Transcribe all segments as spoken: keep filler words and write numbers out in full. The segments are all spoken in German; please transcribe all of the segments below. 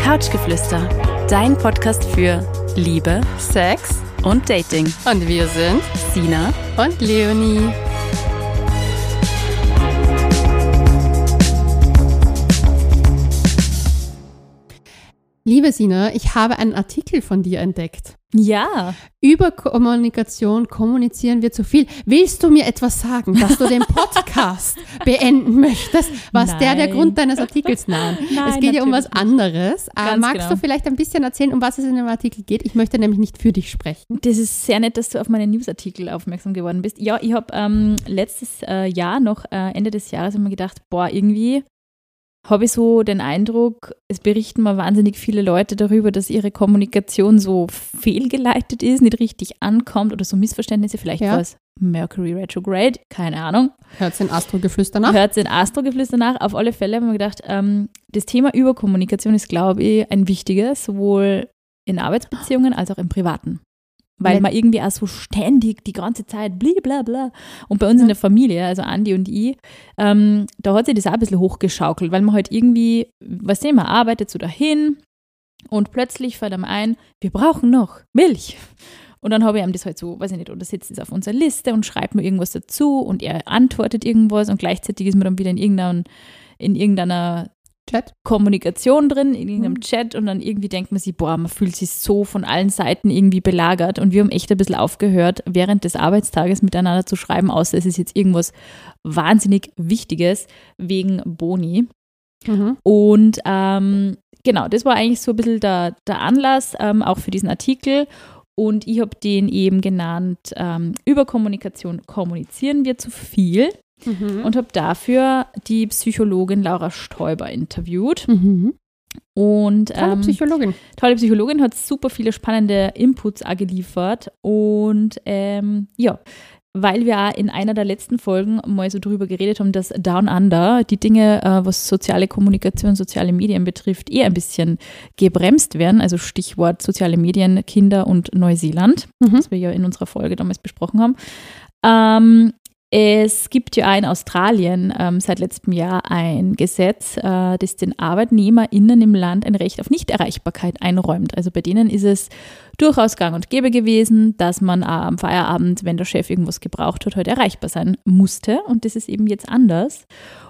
Couchgeflüster, dein Podcast für Liebe, Sex und Dating. Und wir sind Sina und Leonie. Liebe Sina, ich habe einen Artikel von dir entdeckt. Ja. Über Kommunikation kommunizieren wir zu viel. Willst du mir etwas sagen, dass du den Podcast beenden möchtest? Was Nein. der der Grund deines Artikels? Nein. Nein, es geht ja um was nicht. anderes. Ganz Magst genau. du vielleicht ein bisschen erzählen, um was es in dem Artikel geht? Ich möchte nämlich nicht für dich sprechen. Das ist sehr nett, dass du auf meine Newsartikel aufmerksam geworden bist. Ja, ich habe ähm, letztes äh, Jahr noch, äh, Ende des Jahres, immer gedacht, boah, irgendwie habe ich so den Eindruck, es berichten mal wahnsinnig viele Leute darüber, dass ihre Kommunikation so fehlgeleitet ist, nicht richtig ankommt oder so Missverständnisse. Vielleicht Ja. war es Mercury Retrograde, keine Ahnung. Hört den Astrogeflüster nach? Hört den Astrogeflüster nach. Auf alle Fälle haben wir gedacht, ähm, das Thema Überkommunikation ist, glaube ich, ein wichtiges, sowohl in Arbeitsbeziehungen als auch im Privaten. Weil Let- man irgendwie auch so ständig die ganze Zeit blablabla. Und bei uns in der Familie, also Andi und ich, ähm, da hat sich das auch ein bisschen hochgeschaukelt, weil man halt irgendwie, was sehen, man arbeitet so dahin und plötzlich fällt einem ein, wir brauchen noch Milch. Und dann habe ich ihm das halt so, weiß ich nicht, oder setzt es auf unsere Liste und schreibt mir irgendwas dazu und er antwortet irgendwas und gleichzeitig ist man dann wieder in irgendeiner, in irgendeiner Chat? Kommunikation drin, in irgendeinem Mhm. Chat und dann irgendwie denkt man sich, boah, man fühlt sich so von allen Seiten irgendwie belagert und wir haben echt ein bisschen aufgehört, während des Arbeitstages miteinander zu schreiben, außer es ist jetzt irgendwas wahnsinnig Wichtiges wegen Boni. Mhm. Und ähm, genau, das war eigentlich so ein bisschen der, der Anlass, ähm, auch für diesen Artikel. Und ich habe den eben genannt, ähm, über Kommunikation kommunizieren wir zu viel. Mhm. Und habe dafür die Psychologin Laura Stoiber interviewt. Mhm. Und Tolle ähm, Psychologin. tolle Psychologin, hat super viele spannende Inputs auch geliefert. Und ähm, ja, weil wir auch in einer der letzten Folgen mal so drüber geredet haben, dass Down Under die Dinge, äh, was soziale Kommunikation, soziale Medien betrifft, eher ein bisschen gebremst werden. Also Stichwort soziale Medien, Kinder und Neuseeland, Mhm. was wir ja in unserer Folge damals besprochen haben. Ähm, Es gibt ja auch in Australien ähm, seit letztem Jahr ein Gesetz, äh, das den ArbeitnehmerInnen im Land ein Recht auf Nichterreichbarkeit einräumt. Also bei denen ist es durchaus gang und gäbe gewesen, dass man auch am Feierabend, wenn der Chef irgendwas gebraucht hat, heute erreichbar sein musste. Und das ist eben jetzt anders.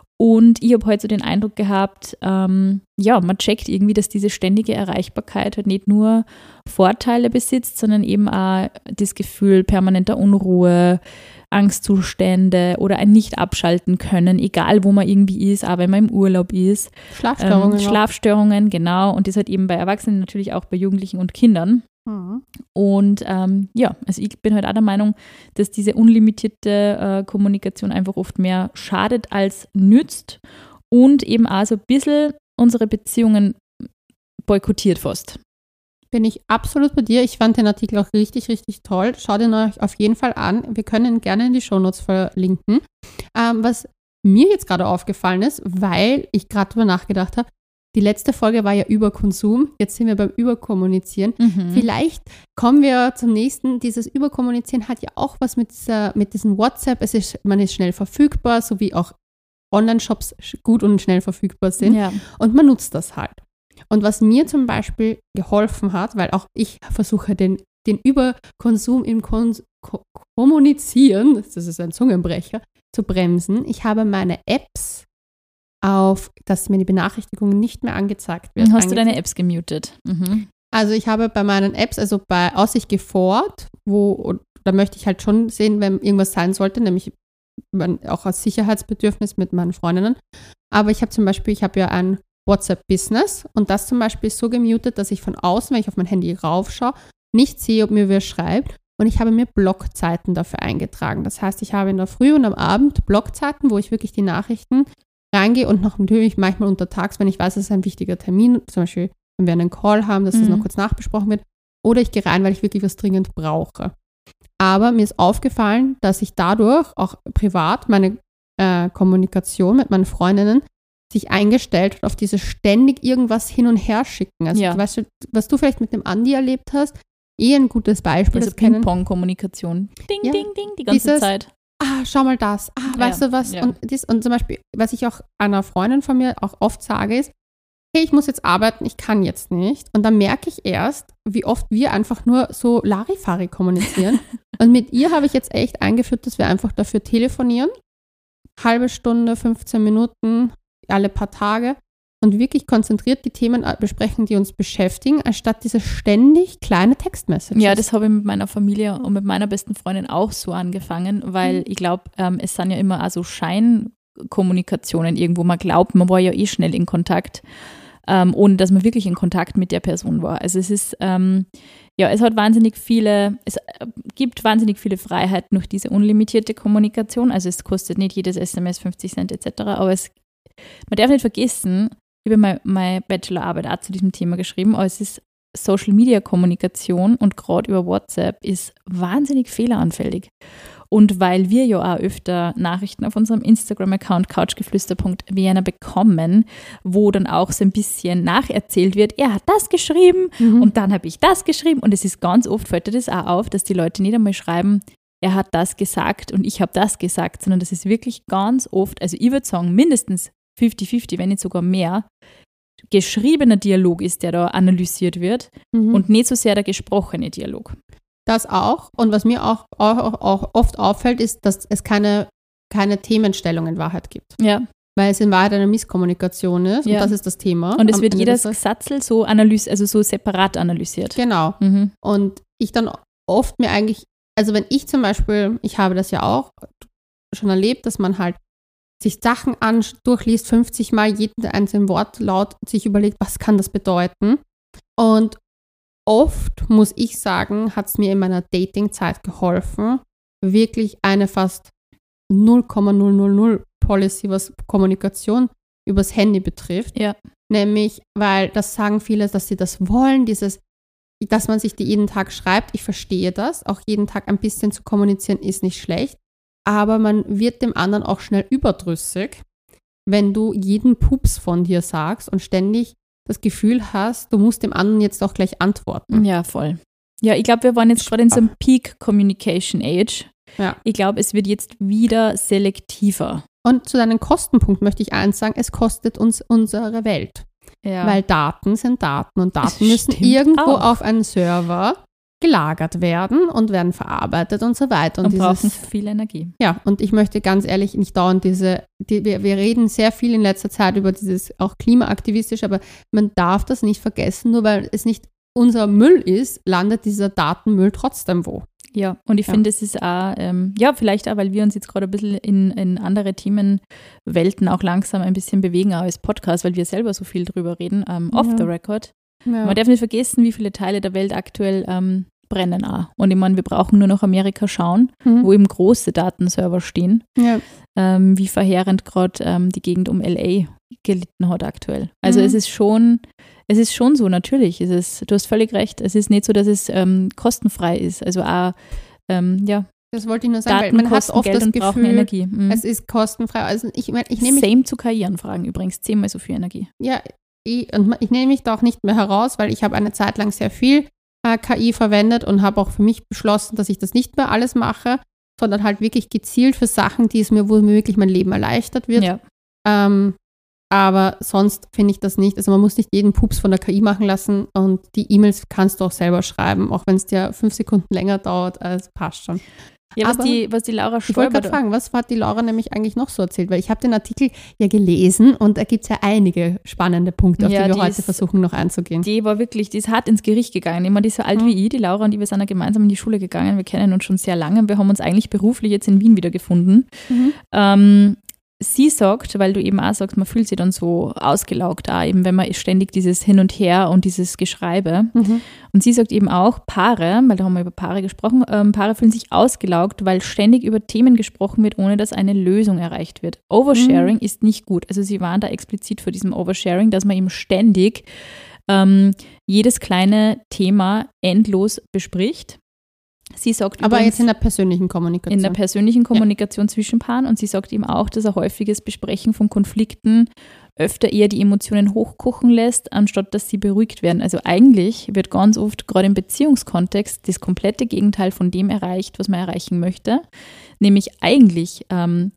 Und ich habe heute so den Eindruck gehabt, ähm, ja, man checkt irgendwie, dass diese ständige Erreichbarkeit halt nicht nur Vorteile besitzt, sondern eben auch das Gefühl permanenter Unruhe, Angstzustände oder ein Nicht-Abschalten können, egal wo man irgendwie ist, auch wenn man im Urlaub ist. Schlafstörungen. Ähm, Schlafstörungen, genau. Und das halt eben bei Erwachsenen, natürlich auch bei Jugendlichen und Kindern. Mhm. Und ähm, ja, also ich bin halt auch der Meinung, dass diese unlimitierte äh, Kommunikation einfach oft mehr schadet als nützt und eben auch so ein bisschen unsere Beziehungen boykottiert fast. Bin ich absolut bei dir. Ich fand den Artikel auch richtig, richtig toll. Schaut ihn euch auf jeden Fall an. Wir können ihn gerne in die Shownotes verlinken. Ähm, was mir jetzt gerade aufgefallen ist, weil ich gerade drüber nachgedacht habe, die letzte Folge war ja über Konsum. Jetzt sind wir beim Überkommunizieren. Mhm. Vielleicht kommen wir zum nächsten. Dieses Überkommunizieren hat ja auch was mit, dieser, mit diesem WhatsApp. Es ist, man ist schnell verfügbar, so wie auch Online-Shops gut und schnell verfügbar sind. Ja. Und man nutzt das halt. Und was mir zum Beispiel geholfen hat, weil auch ich versuche, den, den Überkonsum im Kon- Ko- Kommunizieren, das ist ein Zungenbrecher, zu bremsen. Ich habe meine Apps auf, dass mir die Benachrichtigungen nicht mehr angezeigt werden. Hast du deine angezeigt. Apps gemutet? Mhm. Also ich habe bei meinen Apps, also bei Aussicht Fort, wo, da möchte ich halt schon sehen, wenn irgendwas sein sollte, nämlich auch als Sicherheitsbedürfnis mit meinen Freundinnen. Aber ich habe zum Beispiel, ich habe ja ein WhatsApp-Business und das zum Beispiel ist so gemutet, dass ich von außen, wenn ich auf mein Handy raufschaue, nicht sehe, ob mir wer schreibt. Und ich habe mir Blockzeiten dafür eingetragen. Das heißt, ich habe in der Früh und am Abend Blockzeiten, wo ich wirklich die Nachrichten reingehe und noch natürlich manchmal untertags, wenn ich weiß, es ist ein wichtiger Termin, zum Beispiel, wenn wir einen Call haben, dass das Mhm. noch kurz nachbesprochen wird. Oder ich gehe rein, weil ich wirklich was dringend brauche. Aber mir ist aufgefallen, dass ich dadurch auch privat meine äh, Kommunikation mit meinen Freundinnen sich eingestellt hat auf diese ständig irgendwas hin und her schicken. Also Ja. weißt du, was du vielleicht mit dem Andi erlebt hast, eh ein gutes Beispiel. Also das kennen. Ping-Pong-Kommunikation. Ding, Ja. ding, ding, die ganze Dieses- Zeit. Ah, schau mal das. Ah, weißt Ja, du was? ja. Und, das, und zum Beispiel, was ich auch einer Freundin von mir auch oft sage, ist, hey, ich muss jetzt arbeiten, ich kann jetzt nicht. Und dann merke ich erst, wie oft wir einfach nur so Larifari kommunizieren. Und mit ihr habe ich jetzt echt eingeführt, dass wir einfach dafür telefonieren. Halbe Stunde, fünfzehn Minuten, alle paar Tage. Und wirklich konzentriert die Themen besprechen, die uns beschäftigen, anstatt diese ständig kleine Textmessages. Ja, das habe ich mit meiner Familie und mit meiner besten Freundin auch so angefangen, weil mhm. ich glaube, ähm, es sind ja immer also Scheinkommunikationen irgendwo. Man glaubt, man war ja eh schnell in Kontakt, ähm, ohne dass man wirklich in Kontakt mit der Person war. Also es ist, ähm, ja, es hat wahnsinnig viele, es gibt wahnsinnig viele Freiheiten durch diese unlimitierte Kommunikation. Also es kostet nicht jedes S M S fünfzig Cent et cetera, aber es, man darf nicht vergessen, ich habe meine, meine Bachelorarbeit auch zu diesem Thema geschrieben, aber es ist Social-Media-Kommunikation und gerade über WhatsApp ist wahnsinnig fehleranfällig. Und weil wir ja auch öfter Nachrichten auf unserem Instagram-Account couchgeflüster punkt vienna bekommen, wo dann auch so ein bisschen nacherzählt wird, er hat das geschrieben mhm. und dann habe ich das geschrieben. Und es ist ganz oft, fällt dir das auch auf, dass die Leute nicht einmal schreiben, er hat das gesagt und ich habe das gesagt, sondern das ist wirklich ganz oft, also ich würde sagen, mindestens fünfzig fünfzig, wenn nicht sogar mehr, geschriebener Dialog ist, der da analysiert wird mhm. und nicht so sehr der gesprochene Dialog. Das auch. Und was mir auch, auch, auch oft auffällt, ist, dass es keine, keine Themenstellung in Wahrheit gibt. Ja. Weil es in Wahrheit eine Misskommunikation ist ja. und das ist das Thema. Und es wird jedes Satzel so analysiert, also so separat analysiert. Genau. Mhm. Und ich dann oft mir eigentlich, also wenn ich zum Beispiel, ich habe das ja auch schon erlebt, dass man halt sich Sachen an, durchliest, fünfzig Mal jeden einzelnen Wortlaut, sich überlegt, was kann das bedeuten? Und oft, muss ich sagen, hat es mir in meiner Dating-Zeit geholfen, wirklich eine fast null Komma null null null Policy, was Kommunikation übers Handy betrifft. Ja. Nämlich, weil das sagen viele, dass sie das wollen, dieses, dass man sich die jeden Tag schreibt. Ich verstehe das. Auch jeden Tag ein bisschen zu kommunizieren ist nicht schlecht. Aber man wird dem anderen auch schnell überdrüssig, wenn du jeden Pups von dir sagst und ständig das Gefühl hast, du musst dem anderen jetzt auch gleich antworten. Ja, voll. Ja, ich glaube, wir waren jetzt gerade in so einem Peak Communication Age. Ja. Ich glaube, es wird jetzt wieder selektiver. Und zu deinem Kostenpunkt möchte ich eins sagen, es kostet uns unsere Welt. Ja. Weil Daten sind Daten und Daten das müssen irgendwo auch auf einen Server gelagert werden und werden verarbeitet und so weiter. Und, und dieses, brauchen viel Energie. Ja, und ich möchte ganz ehrlich nicht dauernd diese, die, wir, wir reden sehr viel in letzter Zeit über dieses auch klimaaktivistisch, aber man darf das nicht vergessen, nur weil es nicht unser Müll ist, landet dieser Datenmüll trotzdem wo. Ja, und ich ja. finde, es ist auch, ähm, ja, vielleicht auch, weil wir uns jetzt gerade ein bisschen in, in andere Themenwelten auch langsam ein bisschen bewegen, auch als Podcast, weil wir selber so viel drüber reden, ähm, off ja. the record. Ja. Man darf nicht vergessen, wie viele Teile der Welt aktuell ähm, brennen auch. Und ich meine, wir brauchen nur nach Amerika schauen, mhm. wo eben große Datenserver stehen, ja. ähm, wie verheerend gerade ähm, die Gegend um L A gelitten hat aktuell. Also mhm. es ist schon, es ist schon so, natürlich. Es ist, du hast völlig recht, es ist nicht so, dass es ähm, kostenfrei ist. Also auch, ähm, ja. Das wollte ich nur sagen, Daten weil man hat oft Geld das Gefühl, Energie. Mhm. es ist kostenfrei. Also ich, ich nehme Same zu K I-Anfragen übrigens, zehnmal so viel Energie. Ja, ich, und ich nehme mich da auch nicht mehr heraus, weil ich habe eine Zeit lang sehr viel äh, K I verwendet und habe auch für mich beschlossen, dass ich das nicht mehr alles mache, sondern halt wirklich gezielt für Sachen, die es mir, wo mir wirklich mein Leben erleichtert wird. Ja. Ähm, aber sonst finde ich das nicht. Also man muss nicht jeden Pups von der K I machen lassen und die E-Mails kannst du auch selber schreiben, auch wenn es dir fünf Sekunden länger dauert, also passt schon. Ja, was, die, was die Laura Stoiber... Ich wollte gerade fragen, was hat die Laura nämlich eigentlich noch so erzählt? Weil ich habe den Artikel ja gelesen und da gibt es ja einige spannende Punkte, auf ja, die wir die heute ist, versuchen noch einzugehen. Die war wirklich, die ist hart ins Gericht gegangen. Ich meine, die ist so alt mhm. wie ich, die Laura und ich, wir sind ja gemeinsam in die Schule gegangen. Wir kennen uns schon sehr lange. Wir haben uns eigentlich beruflich jetzt in Wien wieder gefunden. Mhm. Ähm, Sie sagt, weil du eben auch sagst, man fühlt sich dann so ausgelaugt, auch eben wenn man ständig dieses Hin und Her und dieses Geschreibe. Mhm. Und sie sagt eben auch, Paare, weil da haben wir über Paare gesprochen, ähm, Paare fühlen sich ausgelaugt, weil ständig über Themen gesprochen wird, ohne dass eine Lösung erreicht wird. Oversharing mhm. ist nicht gut. Also sie waren da explizit vor diesem Oversharing, dass man eben ständig ähm, jedes kleine Thema endlos bespricht. Sie sagt Aber übrigens, jetzt in der persönlichen Kommunikation. In der persönlichen Kommunikation ja. zwischen Paaren. Und sie sagt eben auch, dass ein häufiges Besprechen von Konflikten öfter eher die Emotionen hochkochen lässt, anstatt dass sie beruhigt werden. Also eigentlich wird ganz oft gerade im Beziehungskontext das komplette Gegenteil von dem erreicht, was man erreichen möchte. Nämlich eigentlich ähm,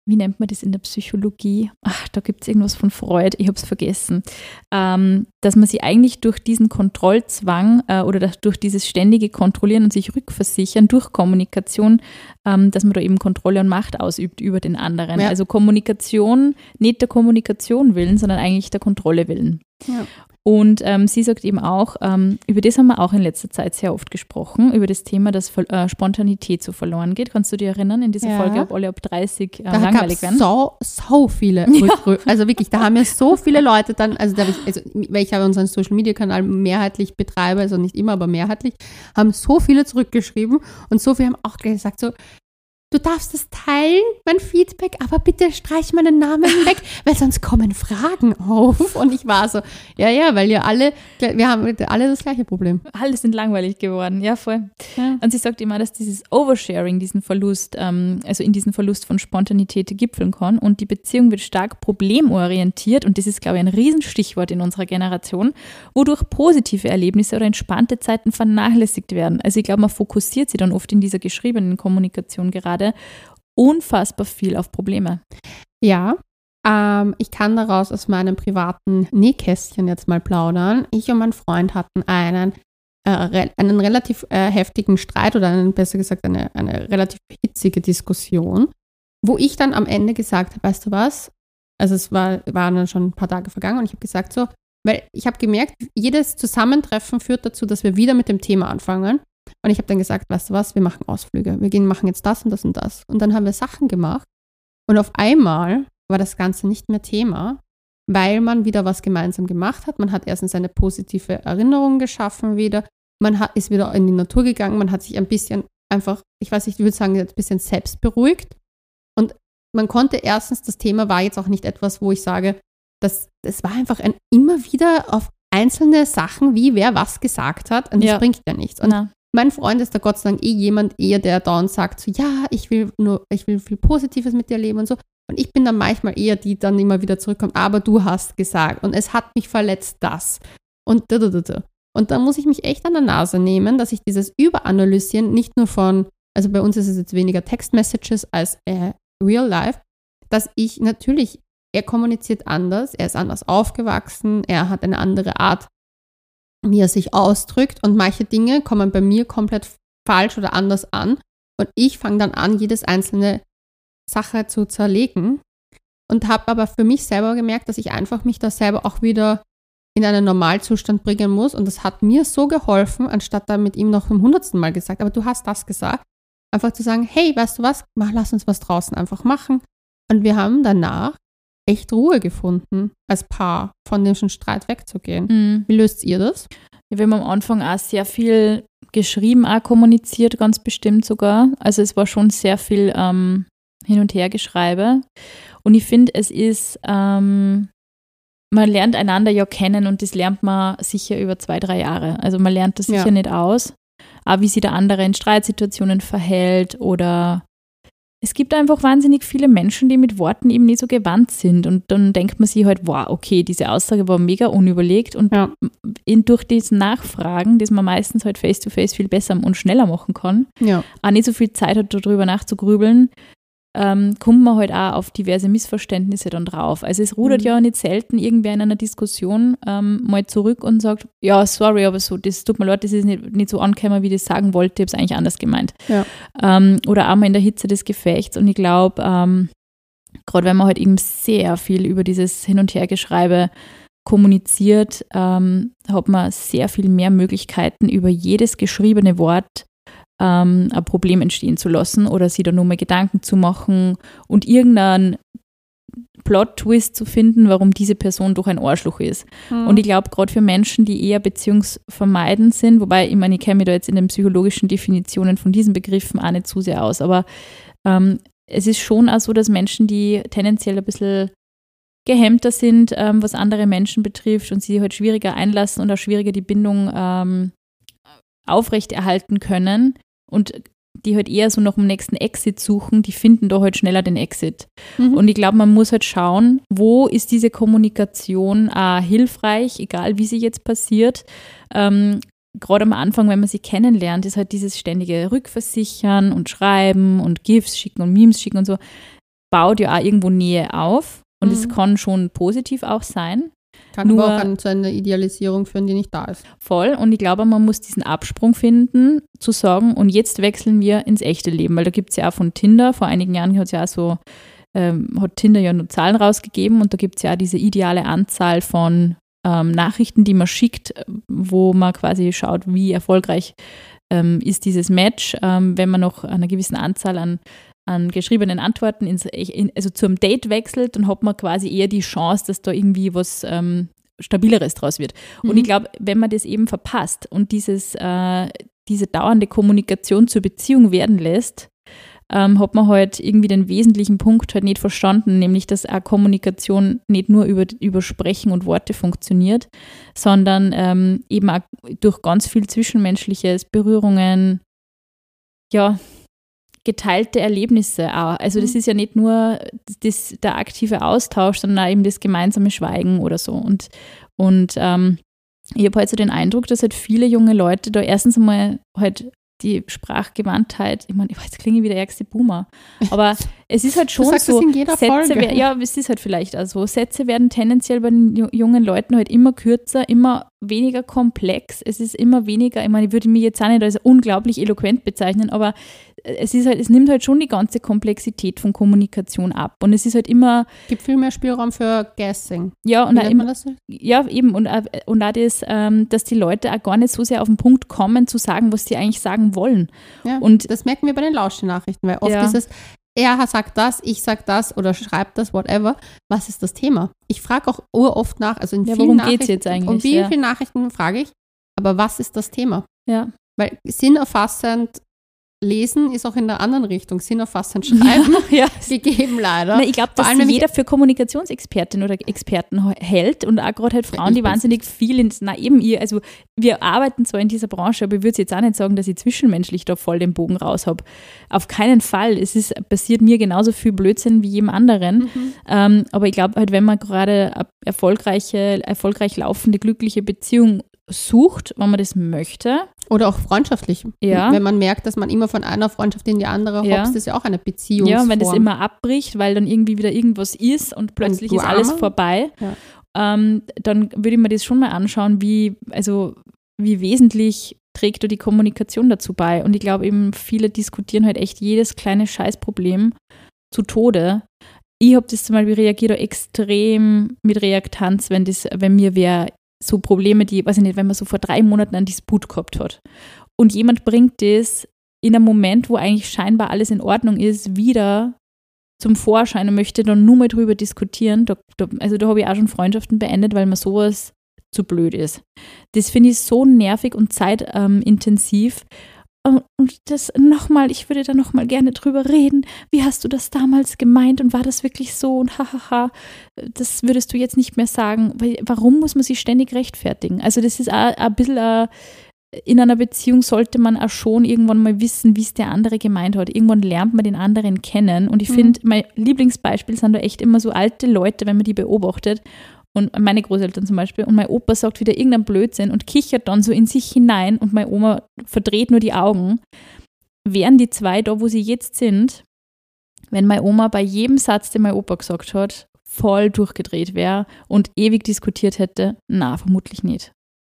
wie nennt man das in der Psychologie? Ach, da gibt es irgendwas von Freud, ich habe es vergessen. Ähm, dass man sich eigentlich durch diesen Kontrollzwang äh, oder durch dieses ständige Kontrollieren und sich rückversichern, durch Kommunikation, ähm, dass man da eben Kontrolle und Macht ausübt über den anderen. Ja. Also Kommunikation, nicht der Kommunikation willen, sondern eigentlich der Kontrolle willen. Ja. Und ähm, sie sagt eben auch, ähm, über das haben wir auch in letzter Zeit sehr oft gesprochen, über das Thema, dass äh, Spontanität so verloren geht. Kannst du dich erinnern, in dieser ja. Folge, ob alle ab dreißig äh, da langweilig werden? So, so viele Rückrü- Also wirklich, da haben mir so viele Leute dann, also, da hab ich, also weil ich habe unseren Social-Media-Kanal mehrheitlich betreibe, also nicht immer, aber mehrheitlich, haben so viele zurückgeschrieben und so viele haben auch gesagt so, du darfst es teilen, mein Feedback, aber bitte streich meinen Namen weg, weil sonst kommen Fragen auf. Und ich war so, ja, ja, weil ja alle, wir haben alle das gleiche Problem. Alle sind langweilig geworden, ja, voll. Ja. Und sie sagt immer, dass dieses Oversharing, diesen Verlust, ähm, also in diesen Verlust von Spontanität gipfeln kann und die Beziehung wird stark problemorientiert und das ist, glaube ich, ein Riesenstichwort in unserer Generation, wodurch positive Erlebnisse oder entspannte Zeiten vernachlässigt werden. Also ich glaube, man fokussiert sich dann oft in dieser geschriebenen Kommunikation gerade unfassbar viel auf Probleme. Ja, ähm, ich kann daraus aus meinem privaten Nähkästchen jetzt mal plaudern. Ich und mein Freund hatten einen, äh, re- einen relativ äh, heftigen Streit oder einen, besser gesagt eine, eine relativ hitzige Diskussion, wo ich dann am Ende gesagt habe, weißt du was, also es war, waren dann schon ein paar Tage vergangen und ich habe gesagt so, weil ich habe gemerkt, jedes Zusammentreffen führt dazu, dass wir wieder mit dem Thema anfangen. Und ich habe dann gesagt, weißt du was, wir machen Ausflüge. Wir gehen, machen jetzt das und das und das. Und dann haben wir Sachen gemacht. Und auf einmal war das Ganze nicht mehr Thema, weil man wieder was gemeinsam gemacht hat. Man hat erstens eine positive Erinnerung geschaffen wieder. Man hat, ist wieder in die Natur gegangen. Man hat sich ein bisschen einfach, ich weiß nicht, ich würde sagen, ein bisschen selbst beruhigt. Und man konnte erstens, das Thema war jetzt auch nicht etwas, wo ich sage, das, das war einfach ein immer wieder auf einzelne Sachen, wie wer was gesagt hat. Und das Ja. bringt ja nichts. Und Na. mein Freund ist da Gott sei Dank eh jemand eher, der dauernd sagt so, ja, ich will nur, ich will viel Positives mit dir erleben und so. Und ich bin dann manchmal eher die, die dann immer wieder zurückkommt, aber du hast gesagt und es hat mich verletzt, das. Und da, da, da, da. Und da muss ich mich echt an der Nase nehmen, dass ich dieses Überanalysieren nicht nur von, also bei uns ist es jetzt weniger Text-Messages als äh, Real Life, dass ich natürlich, er kommuniziert anders, er ist anders aufgewachsen, er hat eine andere Art, wie er sich ausdrückt und manche Dinge kommen bei mir komplett falsch oder anders an und ich fange dann an, jedes einzelne Sache zu zerlegen und habe aber für mich selber gemerkt, dass ich einfach mich da selber auch wieder in einen Normalzustand bringen muss und das hat mir so geholfen, anstatt da mit ihm noch im hundertsten Mal gesagt, aber du hast das gesagt, einfach zu sagen, hey, weißt du was, mach, lass uns was draußen einfach machen und wir haben danach echt Ruhe gefunden, als Paar von dem Streit wegzugehen. Mhm. Wie löst ihr das? Ja, wir haben am Anfang auch sehr viel geschrieben, auch kommuniziert, ganz bestimmt sogar. Also es war schon sehr viel ähm, Hin- und Hergeschreibe. Und ich finde, es ist, ähm, man lernt einander ja kennen und das lernt man sicher über zwei, drei Jahre. Also man lernt das sicher Ja. nicht aus. Auch wie sich der andere in Streitsituationen verhält oder es gibt einfach wahnsinnig viele Menschen, die mit Worten eben nicht so gewandt sind und dann denkt man sich halt, wow, okay, diese Aussage war mega unüberlegt und Ja. in, durch das Nachfragen, das man meistens halt face-to-face viel besser und schneller machen kann, Ja. auch nicht so viel Zeit hat, darüber nachzugrübeln, ähm, kommt man halt auch auf diverse Missverständnisse dann drauf. Also es rudert Mhm. ja nicht selten irgendwer in einer Diskussion ähm, mal zurück und sagt, ja, sorry, aber so, das tut mir leid, das ist nicht, nicht so angekommen, wie ich das sagen wollte, ich habe es eigentlich anders gemeint. Ja. Ähm, oder auch mal in der Hitze des Gefechts und ich glaube, ähm, gerade wenn man halt eben sehr viel über dieses Hin- und Hergeschreibe kommuniziert, ähm, hat man sehr viel mehr Möglichkeiten, über jedes geschriebene Wort ähm, ein Problem entstehen zu lassen oder sich da nur mal Gedanken zu machen und irgendeinen Plot-Twist zu finden, warum diese Person doch ein Arschloch ist. Mhm. Und ich glaube, gerade für Menschen, die eher beziehungsvermeidend sind, wobei, ich meine, ich kenne mich da jetzt in den psychologischen Definitionen von diesen Begriffen auch nicht zu sehr aus, aber ähm, es ist schon auch so, dass Menschen, die tendenziell ein bisschen gehemmter sind, ähm, was andere Menschen betrifft und sie halt schwieriger einlassen und auch schwieriger die Bindung ähm, aufrechterhalten können und die halt eher so nach dem nächsten Exit suchen, die finden da halt schneller den Exit. Mhm. Und ich glaube, man muss halt schauen, wo ist diese Kommunikation äh, hilfreich, egal wie sie jetzt passiert. Ähm, Gerade am Anfang, wenn man sie kennenlernt, ist halt dieses ständige Rückversichern und Schreiben und GIFs schicken und Memes schicken und so. baut ja auch irgendwo Nähe auf und es Mhm. kann schon positiv auch sein. Kann Nur- aber auch an, zu einer Idealisierung führen, die nicht da ist. Voll. Und ich glaube, man muss diesen Absprung finden, zu sagen, und jetzt wechseln wir ins echte Leben, weil da gibt es ja auch von Tinder, vor einigen Jahren hat es ja auch so, ähm, hat Tinder ja nur Zahlen rausgegeben und da gibt es ja auch diese ideale Anzahl von ähm, Nachrichten, die man schickt, wo man quasi schaut, wie erfolgreich ähm, ist dieses Match, ähm, wenn man noch eine gewisse Anzahl an an geschriebenen Antworten, ins, in, also zum Date wechselt, dann hat man quasi eher die Chance, dass da irgendwie was ähm, Stabileres draus wird. Und Mhm. ich glaube, wenn man das eben verpasst und dieses, äh, diese dauernde Kommunikation zur Beziehung werden lässt, ähm, hat man halt irgendwie den wesentlichen Punkt halt nicht verstanden, nämlich dass auch Kommunikation nicht nur über, über Sprechen und Worte funktioniert, sondern ähm, eben auch durch ganz viel Zwischenmenschliches, Berührungen, ja, geteilte Erlebnisse auch. Also das Mhm. ist ja nicht nur das, der aktive Austausch, sondern auch eben das gemeinsame Schweigen oder so. Und, und ähm, ich habe halt so den Eindruck, dass halt viele junge Leute da erstens einmal halt die Sprachgewandtheit, ich meine, jetzt klinge ich wie der ärgste Boomer, aber es ist halt schon Du sagst so, das in jeder Sätze, Folge. wer- ja, es ist halt vielleicht auch so, Sätze werden tendenziell bei den ju- jungen Leuten halt immer kürzer, immer weniger komplex, es ist immer weniger, ich meine, ich würde mich jetzt auch nicht als unglaublich eloquent bezeichnen, aber es ist halt, es nimmt halt schon die ganze Komplexität von Kommunikation ab und es ist halt immer, Gibt viel mehr Spielraum für Guessing. ja, und Wie auch nennt immer, man das? ja, eben. Und, auch- und auch das, ähm, dass die Leute auch gar nicht so sehr auf den Punkt kommen, zu sagen, was sie eigentlich sagen wollen. Ja, Und- das merken wir bei den Lauschnachrichten, weil oft Ja. ist es, er sagt das, ich sag das oder schreibt das, whatever. Was ist das Thema? Ich frage auch uroft nach, also in Ja, vielen worum Nachrichten. geht's jetzt eigentlich? Und wie Ja. viele Nachrichten frage ich? Aber was ist das Thema? Ja. Weil sinnerfassend lesen ist auch in der anderen Richtung. Sinnerfassend schreiben ja. gegeben leider. Na, ich glaube, Vor dass allem, sich wenn ich- jeder für Kommunikationsexpertin oder Experten he- hält und auch gerade halt Frauen, Ich die bin's wahnsinnig viel ins, na eben ihr, also wir arbeiten zwar in dieser Branche, aber ich würde jetzt auch nicht sagen, dass ich zwischenmenschlich da voll den Bogen raus habe. Auf keinen Fall. Es ist, passiert mir genauso viel Blödsinn wie jedem anderen. Mhm. Ähm, aber ich glaube halt, wenn man gerade eine erfolgreiche, erfolgreich laufende, glückliche Beziehung sucht, wenn man das möchte, Oder auch freundschaftlich. Ja. Wenn man merkt, dass man immer von einer Freundschaft in die andere Ja. hopst, ist ja auch eine Beziehung. ja, wenn das immer abbricht, weil dann irgendwie wieder irgendwas ist und plötzlich du ist alles Armer. vorbei, Ja. ähm, dann würde ich mir das schon mal anschauen, wie, also wie wesentlich trägt da die Kommunikation dazu bei. Und ich glaube eben, viele diskutieren halt echt jedes kleine Scheißproblem zu Tode. Ich habe das zum Beispiel, reagiere da extrem mit Reaktanz, wenn das, wenn mir wer so Probleme, die, weiß ich nicht, wenn man so vor drei Monaten einen Disput gehabt hat und jemand bringt das in einem Moment, wo eigentlich scheinbar alles in Ordnung ist, wieder zum Vorschein und möchte dann nur mal drüber diskutieren. Da, da, also da habe ich auch schon Freundschaften beendet, weil mir sowas zu blöd ist. Das finde ich so nervig und zeitintensiv. Und das nochmal, ich würde da nochmal gerne drüber reden. Wie hast du das damals gemeint und war das wirklich so und hahaha, das würdest du jetzt nicht mehr sagen. Weil, warum muss man sich ständig rechtfertigen? Also das ist auch ein bisschen, ein, in einer Beziehung sollte man auch schon irgendwann mal wissen, wie es der andere gemeint hat. Irgendwann lernt man den anderen kennen und ich Mhm. finde, mein Lieblingsbeispiel sind da echt immer so alte Leute, wenn man die beobachtet. Und meine Großeltern zum Beispiel. Und mein Opa sagt wieder irgendeinen Blödsinn und kichert dann so in sich hinein und meine Oma verdreht nur die Augen. Wären die zwei da, wo sie jetzt sind, wenn meine Oma bei jedem Satz, den mein Opa gesagt hat, voll durchgedreht wäre und ewig diskutiert hätte? Na, vermutlich nicht.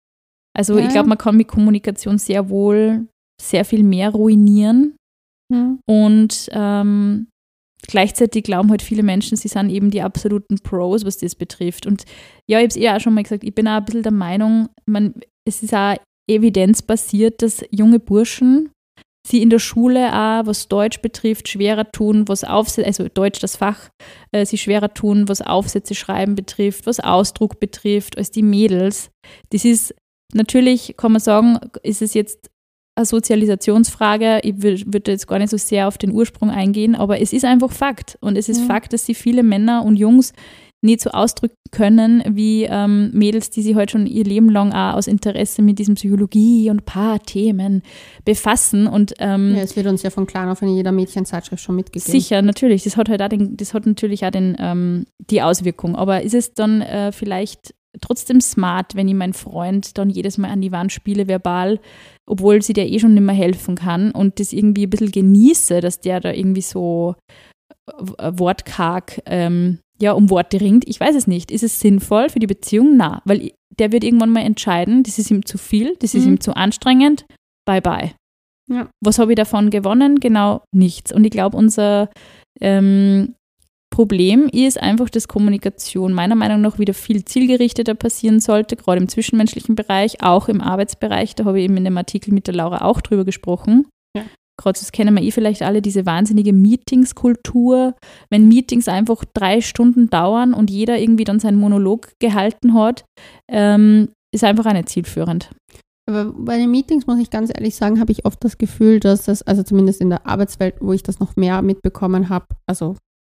Also Ja. ich glaube, man kann mit Kommunikation sehr wohl sehr viel mehr ruinieren. Mhm. Und ähm, gleichzeitig glauben halt viele Menschen, sie sind eben die absoluten Pros, was das betrifft. Und ja, ich habe es eh auch schon mal gesagt, ich bin auch ein bisschen der Meinung, man, es ist auch evidenzbasiert, dass junge Burschen sie in der Schule auch, was Deutsch betrifft, schwerer tun, was Aufsätze, also Deutsch das Fach, äh, sie schwerer tun, was Aufsätze schreiben betrifft, was Ausdruck betrifft, als die Mädels. Das ist, natürlich kann man sagen, ist es jetzt eine Sozialisationsfrage. Ich würde jetzt gar nicht so sehr auf den Ursprung eingehen, aber es ist einfach Fakt. Und es ist Mhm. Fakt, dass sie viele Männer und Jungs nicht so ausdrücken können wie ähm, Mädels, die sich halt schon ihr Leben lang auch aus Interesse mit diesem Psychologie und Paarthemen befassen. Und ähm, Ja, es wird uns ja von klein auf in jeder Mädchenzeitschrift schon mitgegeben. sicher, natürlich, das hat halt auch den, das hat natürlich auch den, ähm, die Auswirkung. Aber ist es dann äh, vielleicht trotzdem smart, wenn ich meinen Freund dann jedes Mal an die Wand spiele, verbal, obwohl sie der eh schon nicht mehr helfen kann und das irgendwie ein bisschen genieße, dass der da irgendwie so wortkarg ähm, ja, um Worte ringt. Ich weiß es nicht. Ist es sinnvoll für die Beziehung? Na, weil der wird irgendwann mal entscheiden, das ist ihm zu viel, das ist Mhm. ihm zu anstrengend. Bye, bye. Ja. Was habe ich davon gewonnen? Genau nichts. Und ich glaube, unser ähm, Problem ist einfach, dass Kommunikation meiner Meinung nach wieder viel zielgerichteter passieren sollte, gerade im zwischenmenschlichen Bereich, auch im Arbeitsbereich. Da habe ich eben in dem Artikel mit der Laura auch drüber gesprochen. Ja. Gerade das kennen wir eh vielleicht alle, diese wahnsinnige Meetingskultur. Wenn Meetings einfach drei Stunden dauern und jeder irgendwie dann seinen Monolog gehalten hat, ähm, ist einfach auch nicht zielführend. Aber bei den Meetings, muss ich ganz ehrlich sagen, habe ich oft das Gefühl, dass das, also zumindest in der Arbeitswelt, wo ich das noch mehr mitbekommen habe, also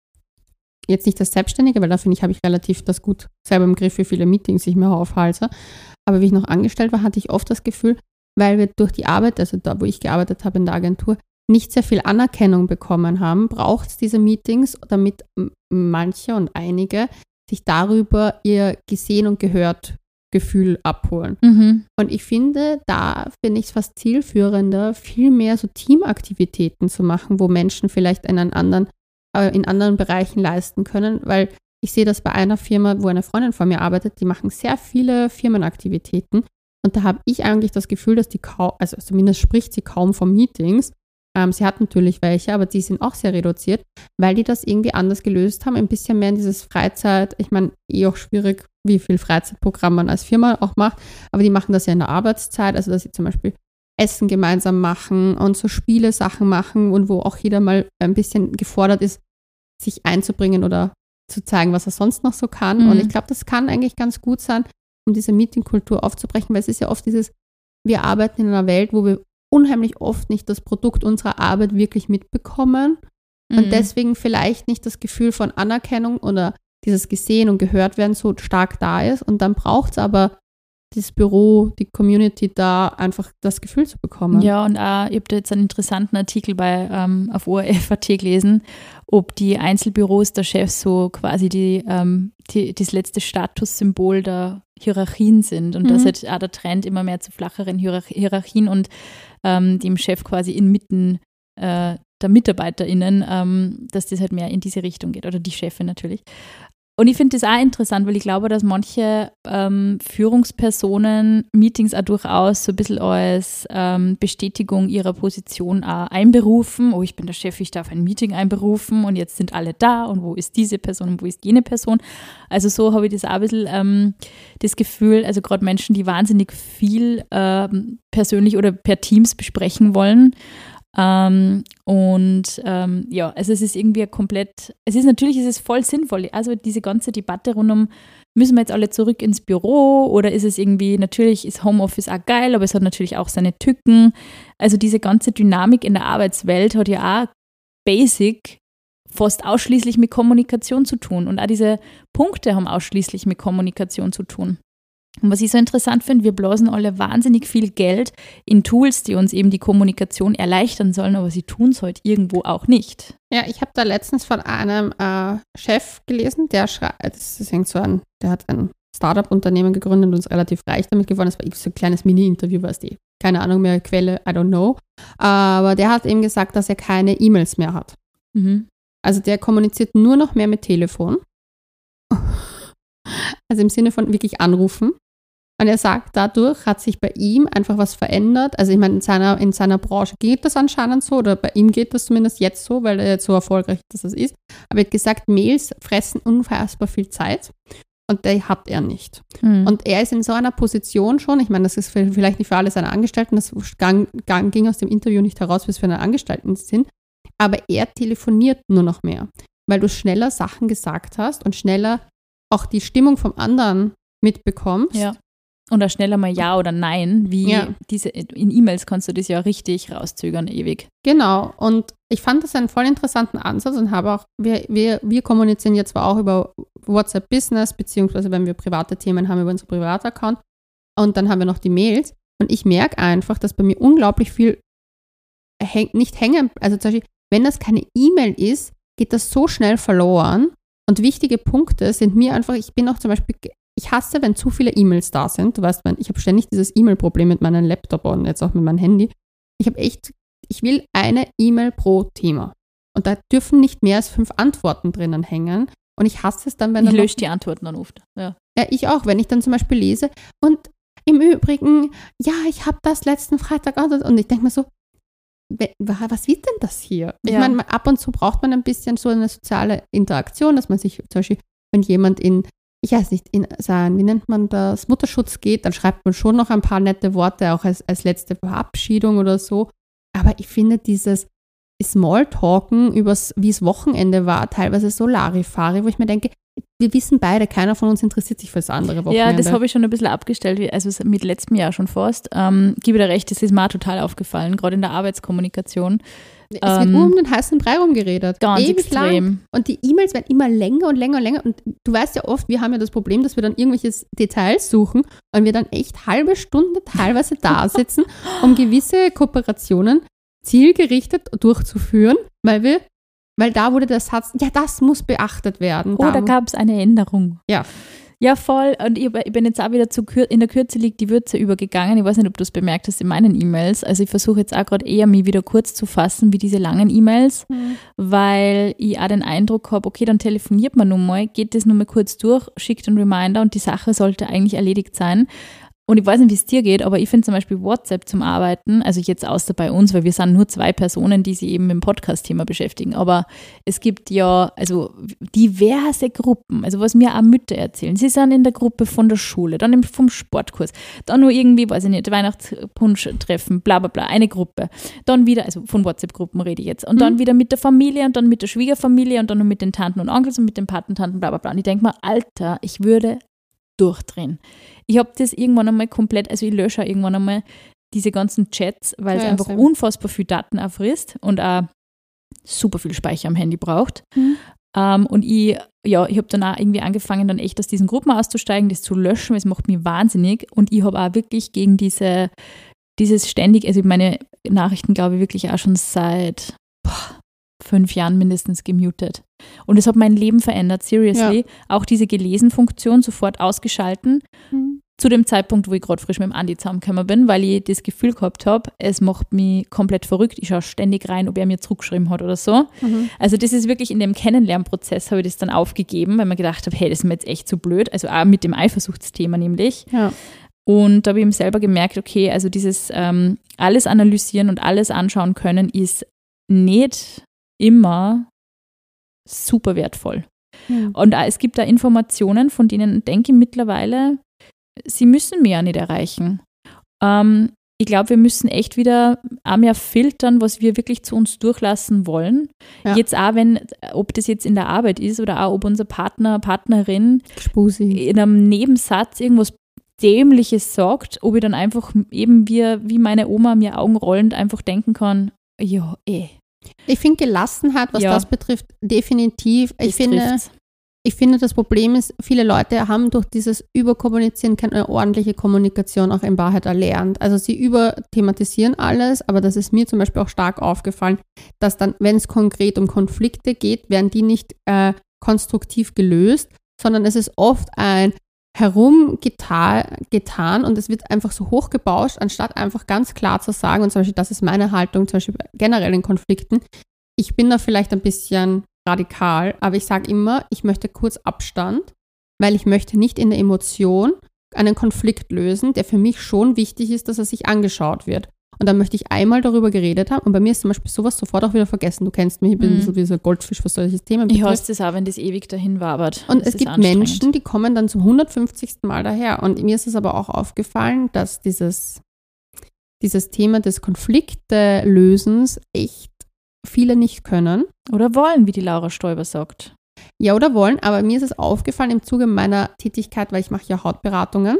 jetzt nicht das Selbstständige, weil da finde ich, habe ich relativ das gut selber im Griff, wie viele Meetings ich mir aufhalte. Aber wie ich noch angestellt war, hatte ich oft das Gefühl, weil wir durch die Arbeit, also da, wo ich gearbeitet habe in der Agentur, nicht sehr viel Anerkennung bekommen haben, braucht es diese Meetings, damit m- manche und einige sich darüber ihr gesehen und gehört Gefühl abholen. Mhm. Und ich finde, da finde ich es fast zielführender, viel mehr so Teamaktivitäten zu machen, wo Menschen vielleicht in, einen anderen, äh, in anderen Bereichen leisten können, weil ich sehe das bei einer Firma, wo eine Freundin von mir arbeitet, die machen sehr viele Firmenaktivitäten und da habe ich eigentlich das Gefühl, dass die kaum, also zumindest spricht sie kaum von Meetings. Ähm, sie hat natürlich welche, aber die sind auch sehr reduziert, weil die das irgendwie anders gelöst haben, ein bisschen mehr in dieses Freizeit, ich meine, eh auch schwierig, wie viel Freizeitprogramm man als Firma auch macht, aber die machen das ja in der Arbeitszeit, also dass sie zum Beispiel Essen gemeinsam machen und so Spiele-Sachen machen und wo auch jeder mal ein bisschen gefordert ist, sich einzubringen oder zu zeigen, was er sonst noch so kann. Mhm. Und ich glaube, das kann eigentlich ganz gut sein, um diese Meetingkultur aufzubrechen, weil es ist ja oft dieses, wir arbeiten in einer Welt, wo wir unheimlich oft nicht das Produkt unserer Arbeit wirklich mitbekommen und Mhm. deswegen vielleicht nicht das Gefühl von Anerkennung oder dieses gesehen und gehört werden so stark da ist und dann braucht es aber das Büro, die Community da einfach das Gefühl zu bekommen. Ja, und auch, ich habe da jetzt einen interessanten Artikel bei ähm, auf O R F Punkt A T gelesen, ob die Einzelbüros der Chefs so quasi die, ähm, die, das letzte Statussymbol der Hierarchien sind und Mhm. dass halt auch der Trend immer mehr zu flacheren Hierarch- Hierarchien und ähm, dem Chef quasi inmitten äh, der MitarbeiterInnen, ähm, dass das halt mehr in diese Richtung geht oder die Chefin natürlich. Und ich finde das auch interessant, weil ich glaube, dass manche ähm, Führungspersonen Meetings auch durchaus so ein bisschen als ähm, Bestätigung ihrer Position auch einberufen. Oh, ich bin der Chef, ich darf ein Meeting einberufen und jetzt sind alle da und wo ist diese Person und wo ist jene Person. Also so habe ich das auch ein bisschen ähm, das Gefühl, also gerade Menschen, die wahnsinnig viel ähm, persönlich oder per Teams besprechen wollen. Ähm, und ähm, ja, also es ist irgendwie ein komplett, es ist natürlich, es ist voll sinnvoll, also diese ganze Debatte rund um, müssen wir jetzt alle zurück ins Büro oder ist es irgendwie, natürlich ist Homeoffice auch geil, aber es hat natürlich auch seine Tücken, also diese ganze Dynamik in der Arbeitswelt hat ja auch basic fast ausschließlich mit Kommunikation zu tun und auch diese Punkte haben ausschließlich mit Kommunikation zu tun. Und was ich so interessant finde, wir blasen alle wahnsinnig viel Geld in Tools, die uns eben die Kommunikation erleichtern sollen, aber sie tun es halt irgendwo auch nicht. Ja, ich habe da letztens von einem äh, Chef gelesen, der schreibt, das ist irgend so ein, der hat ein Startup-Unternehmen gegründet und ist relativ reich damit geworden. Das war so ein kleines Mini-Interview, was die, keine Ahnung mehr, Quelle, I don't know. Aber der hat eben gesagt, dass er keine E-Mails mehr hat. Mhm. Also der kommuniziert nur noch mehr mit Telefon. Also im Sinne von wirklich anrufen. Und er sagt, dadurch hat sich bei ihm einfach was verändert. Also ich meine, in seiner, in seiner Branche geht das anscheinend so, oder bei ihm geht das zumindest jetzt so, weil er jetzt so erfolgreich ist, dass das ist. Aber er hat gesagt, Mails fressen unfassbar viel Zeit und die hat er nicht. Mhm. Und er ist in so einer Position schon, ich meine, das ist vielleicht nicht für alle seine Angestellten, das gang, gang, ging aus dem Interview nicht heraus, was für eine Angestellten sind, aber er telefoniert nur noch mehr, weil du schneller Sachen gesagt hast und schneller auch die Stimmung vom anderen mitbekommst. Ja. Oder schneller mal Ja oder Nein, wie Ja. diese, in E-Mails kannst du das ja richtig rauszögern, ewig. Genau, und ich fand das einen voll interessanten Ansatz und habe auch, wir, wir, wir kommunizieren jetzt zwar auch über WhatsApp Business, beziehungsweise wenn wir private Themen haben, über unseren Privataccount und dann haben wir noch die Mails und ich merke einfach, dass bei mir unglaublich viel häng, nicht hängen, also zum Beispiel, wenn das keine E-Mail ist, geht das so schnell verloren und wichtige Punkte sind mir einfach, ich bin auch zum Beispiel, ich hasse, wenn zu viele E-Mails da sind. Du weißt, ich habe ständig dieses E-Mail-Problem mit meinem Laptop und jetzt auch mit meinem Handy. Ich habe echt, ich will eine E-Mail pro Thema. Und da dürfen nicht mehr als fünf Antworten drinnen hängen. Und ich hasse es dann, wenn Ich dann lösche die Antworten dann oft. Ja. Ja, ich auch, wenn ich dann zum Beispiel lese und im Übrigen, ja, ich habe das letzten Freitag auch und ich denke mir so, was wird denn das hier? Ich Ja. meine, ab und zu braucht man ein bisschen so eine soziale Interaktion, dass man sich zum Beispiel, wenn jemand in, ich weiß nicht, in sein, wie nennt man das, Mutterschutz geht, dann schreibt man schon noch ein paar nette Worte, auch als, als letzte Verabschiedung oder so. Aber ich finde dieses Smalltalken übers, wie es Wochenende war, teilweise so Larifari, wo ich mir denke, wir wissen beide, keiner von uns interessiert sich für das andere Wochenende. Ja, das habe ich schon ein bisschen abgestellt, wie- also mit letztem Jahr schon fast. Ähm, gebe dir recht, das ist mir auch total aufgefallen, gerade in der Arbeitskommunikation. Es wird ähm, nur um den heißen Brei rumgeredet. Ganz Ewig extrem. lang. Und die E-Mails werden immer länger und länger und länger. Und du weißt ja oft, wir haben ja das Problem, dass wir dann irgendwelche Details suchen und wir dann echt halbe Stunde teilweise da sitzen, um gewisse Kooperationen zielgerichtet durchzuführen, weil wir, weil da wurde der Satz, ja, das muss beachtet werden. Oh, da gab es eine Änderung. Ja. Ja, voll. Und ich, ich bin jetzt auch wieder zu Kür- in der Kürze liegt die Würze übergegangen. Ich weiß nicht, ob du es bemerkt hast in meinen E-Mails. Also ich versuche jetzt auch gerade eher, mich wieder kurz zu fassen, wie diese langen E-Mails, Mhm. weil ich auch den Eindruck habe, okay, dann telefoniert man nun mal, geht das nur mal kurz durch, schickt einen Reminder und die Sache sollte eigentlich erledigt sein. Und ich weiß nicht, wie es dir geht, aber ich finde zum Beispiel WhatsApp zum Arbeiten, also jetzt außer bei uns, weil wir sind nur zwei Personen, die sich eben mit dem Podcast-Thema beschäftigen, aber es gibt ja also diverse Gruppen, also was mir auch Mütter erzählen. Sie sind in der Gruppe von der Schule, dann vom Sportkurs, dann nur irgendwie, weiß ich nicht, Weihnachtspunsch-Treffen, bla bla bla, eine Gruppe. Dann wieder, also von WhatsApp-Gruppen rede ich jetzt, und dann Mhm. wieder mit der Familie und dann mit der Schwiegerfamilie und dann noch mit den Tanten und Onkels und mit den Patentanten, bla bla bla. Und ich denke mir, Alter, ich würde durchdrehen. Ich habe das irgendwann einmal komplett, also ich lösche auch irgendwann einmal diese ganzen Chats, weil es Ja, einfach same. unfassbar viel Daten auffrisst und auch super viel Speicher am Handy braucht. Mhm. Ähm, und ich, ja, ich habe dann auch irgendwie angefangen, dann echt aus diesen Gruppen auszusteigen, das zu löschen, weil es macht mich wahnsinnig. Und ich habe auch wirklich gegen diese, dieses ständig, also meine Nachrichten, glaube ich, wirklich auch schon seit boah, fünf Jahren mindestens gemutet. Und es hat mein Leben verändert, seriously. Ja. Auch diese Gelesen-Funktion sofort ausgeschalten. Mhm. Zu dem Zeitpunkt, wo ich gerade frisch mit dem Andi zusammengekommen bin, weil ich das Gefühl gehabt habe, es macht mich komplett verrückt. Ich schaue ständig rein, ob er mir zurückgeschrieben hat oder so. Mhm. Also das ist wirklich in dem Kennenlernprozess, habe ich das dann aufgegeben, weil man gedacht habe, hey, das ist mir jetzt echt zu blöd. Also auch mit dem Eifersuchtsthema nämlich. Ja. Und da habe ich eben selber gemerkt, okay, also dieses ähm, alles analysieren und alles anschauen können ist nicht immer super wertvoll. Mhm. Und auch, es gibt da Informationen, von denen denke ich mittlerweile, sie müssen mehr nicht erreichen. Ähm, ich glaube, wir müssen echt wieder auch mehr filtern, was wir wirklich zu uns durchlassen wollen. Ja. Jetzt auch, wenn, ob das jetzt in der Arbeit ist oder auch, ob unser Partner, Partnerin Spusi. in einem Nebensatz irgendwas Dämliches sagt, ob ich dann einfach eben wie, wie meine Oma mir augenrollend einfach denken kann, ja, eh. Ich finde Gelassenheit, was Ja. das betrifft, definitiv. Ich das finde, trifft's. ich finde, das Problem ist, viele Leute haben durch dieses Überkommunizieren keine ordentliche Kommunikation auch in Wahrheit erlernt. Also sie überthematisieren alles, aber das ist mir zum Beispiel auch stark aufgefallen, dass dann, wenn es konkret um Konflikte geht, werden die nicht äh, konstruktiv gelöst, sondern es ist oft ein herumgetan getan und es wird einfach so hochgebauscht, anstatt einfach ganz klar zu sagen, und zum Beispiel, das ist meine Haltung, zum Beispiel generell in Konflikten, ich bin da vielleicht ein bisschen radikal, aber ich sage immer, ich möchte kurz Abstand, weil ich möchte nicht in der Emotion einen Konflikt lösen, der für mich schon wichtig ist, dass er sich angeschaut wird. Und dann möchte ich einmal darüber geredet haben und bei mir ist zum Beispiel sowas sofort auch wieder vergessen. Du kennst mich, ich bin Mhm. ein bisschen wie so ein Goldfisch, was solches Thema Ich betrifft. hasse das auch, wenn das ewig dahin wabert. Und Das es ist gibt anstrengend. Menschen, die kommen dann zum hundertfünfzigsten Mal daher. Und mir ist es aber auch aufgefallen, dass dieses, dieses Thema des Konfliktelösens echt viele nicht können. Oder wollen, wie die Laura Stoiber sagt. Ja, oder wollen, aber mir ist es aufgefallen im Zuge meiner Tätigkeit, weil ich mache ja Hautberatungen.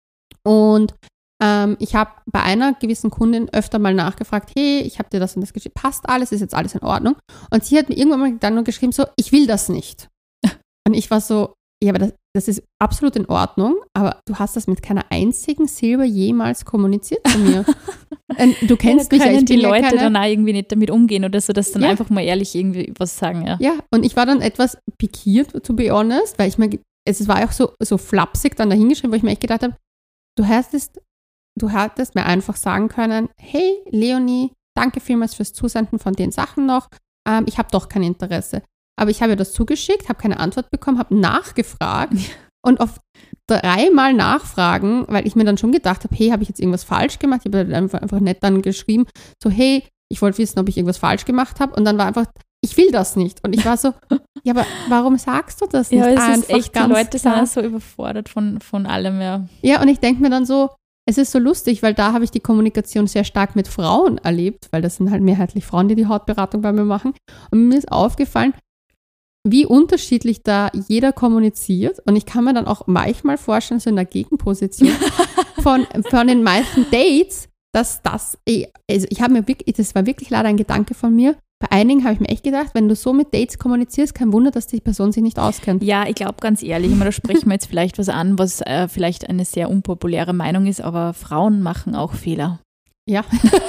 Und ähm, ich habe bei einer gewissen Kundin öfter mal nachgefragt, hey, ich habe dir das und das geschrieben, passt alles, ist jetzt alles in Ordnung? Und sie hat mir irgendwann mal dann nur geschrieben, so, ich will das nicht. Und ich war so, ja, aber das, das ist absolut in Ordnung, aber du hast das mit keiner einzigen Silbe jemals kommuniziert zu mir. Und du kennst ja, mich ja, können ich bin die ja Leute keine, dann auch irgendwie nicht damit umgehen oder so, dass dann Ja. einfach mal ehrlich irgendwie was sagen, ja. Ja, und ich war dann etwas pikiert, to be honest, weil ich mir, es war auch so, so flapsig dann dahingeschrieben, wo ich mir echt gedacht habe, du hättest, du hättest mir einfach sagen können, hey, Leonie, danke vielmals fürs Zusenden von den Sachen noch. ähm, ich habe doch kein Interesse. Aber ich habe ihr das zugeschickt, habe keine Antwort bekommen, habe nachgefragt und auf dreimal nachfragen, weil ich mir dann schon gedacht habe, hey, habe ich jetzt irgendwas falsch gemacht? Ich habe einfach, einfach nett dann geschrieben, so hey, ich wollte wissen, ob ich irgendwas falsch gemacht habe und dann war einfach, ich will das nicht. Und ich war so, ja, aber warum sagst du das nicht? Ja, es einfach ist echt, die ganz Leute sind klar. auch so überfordert von, von allem, ja. Ja, und ich denke mir dann so, es ist so lustig, weil da habe ich die Kommunikation sehr stark mit Frauen erlebt, weil das sind halt mehrheitlich Frauen, die die Hautberatung bei mir machen. Und mir ist aufgefallen, wie unterschiedlich da jeder kommuniziert. Und ich kann mir dann auch manchmal vorstellen, so in der Gegenposition von, von den meisten Dates, dass das, also ich habe mir wirklich, das war wirklich leider ein Gedanke von mir. Bei einigen habe ich mir echt gedacht, wenn du so mit Dates kommunizierst, kein Wunder, dass die Person sich nicht auskennt. Ja, ich glaube ganz ehrlich, ich meine, da sprechen wir jetzt vielleicht was an, was äh, vielleicht eine sehr unpopuläre Meinung ist, aber Frauen machen auch Fehler. Ja.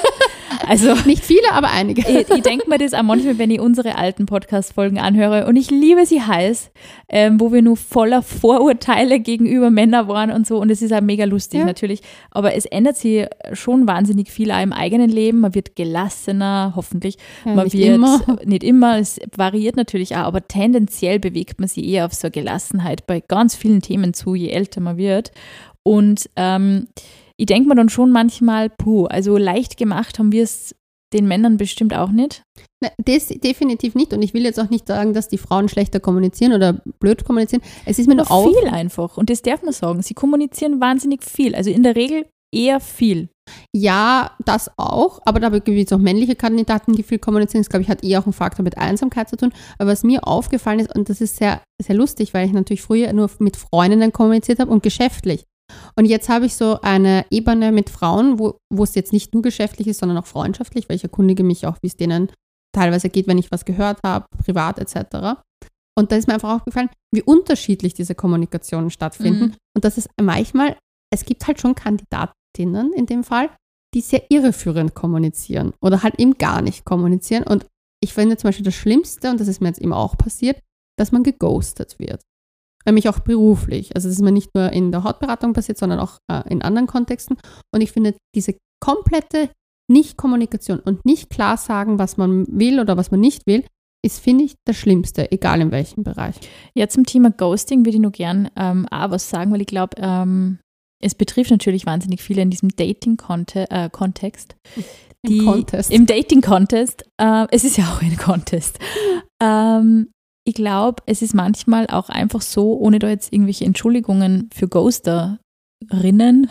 Also nicht viele, aber einige. Ich, ich denke mir das auch manchmal, wenn ich unsere alten Podcast-Folgen anhöre und ich liebe sie heiß, ähm, wo wir nur voller Vorurteile gegenüber Männern waren und so und es ist auch mega lustig ja. natürlich, aber es ändert sich schon wahnsinnig viel auch im eigenen Leben, man wird gelassener, hoffentlich, ja, man nicht wird, immer. nicht immer, es variiert natürlich auch, aber tendenziell bewegt man sich eher auf so eine Gelassenheit bei ganz vielen Themen zu, je älter man wird und ähm, ich denke mir dann schon manchmal, puh, also leicht gemacht haben wir es den Männern bestimmt auch nicht. Na, das definitiv nicht. Und ich will jetzt auch nicht sagen, dass die Frauen schlechter kommunizieren oder blöd kommunizieren. Es ist mir nur auf. Viel einfach. Und das darf man sagen. Sie kommunizieren wahnsinnig viel. Also in der Regel eher viel. Ja, das auch. Aber da gibt es auch männliche Kandidaten, die viel kommunizieren. Das, glaube ich, hat eher auch einen Faktor mit Einsamkeit zu tun. Aber was mir aufgefallen ist, und das ist sehr, sehr lustig, weil ich natürlich früher nur mit Freundinnen kommuniziert habe und geschäftlich. Und jetzt habe ich so eine Ebene mit Frauen, wo, wo es jetzt nicht nur geschäftlich ist, sondern auch freundschaftlich, weil ich erkundige mich auch, wie es denen teilweise geht, wenn ich was gehört habe, privat et cetera. Und da ist mir einfach aufgefallen, wie unterschiedlich diese Kommunikationen stattfinden. Mhm. Und dass es manchmal, es gibt halt schon Kandidatinnen in dem Fall, die sehr irreführend kommunizieren oder halt eben gar nicht kommunizieren. Und ich finde zum Beispiel das Schlimmste, und das ist mir jetzt eben auch passiert, dass man geghostet wird. Nämlich auch beruflich. Also das ist mir nicht nur in der Hautberatung passiert, sondern auch äh, in anderen Kontexten. Und ich finde, diese komplette Nicht-Kommunikation und nicht klar sagen, was man will oder was man nicht will, ist, finde ich, das Schlimmste, egal in welchem Bereich. Ja, zum Thema Ghosting würde ich nur gern ähm, auch was sagen, weil ich glaube, ähm, es betrifft natürlich wahnsinnig viele in diesem Dating-Kontext. Äh, Im Contest. Im Dating-Contest. Äh, es ist ja auch ein Contest. ähm, Ich glaube, es ist manchmal auch einfach so, ohne da jetzt irgendwelche Entschuldigungen für Ghosterinnen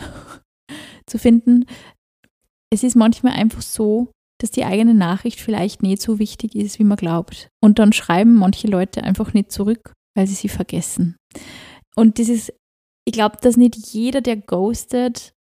zu finden, es ist manchmal einfach so, dass die eigene Nachricht vielleicht nicht so wichtig ist, wie man glaubt. Und dann schreiben manche Leute einfach nicht zurück, weil sie sie vergessen. Und das ist, ich glaube, dass nicht jeder, der ghostet,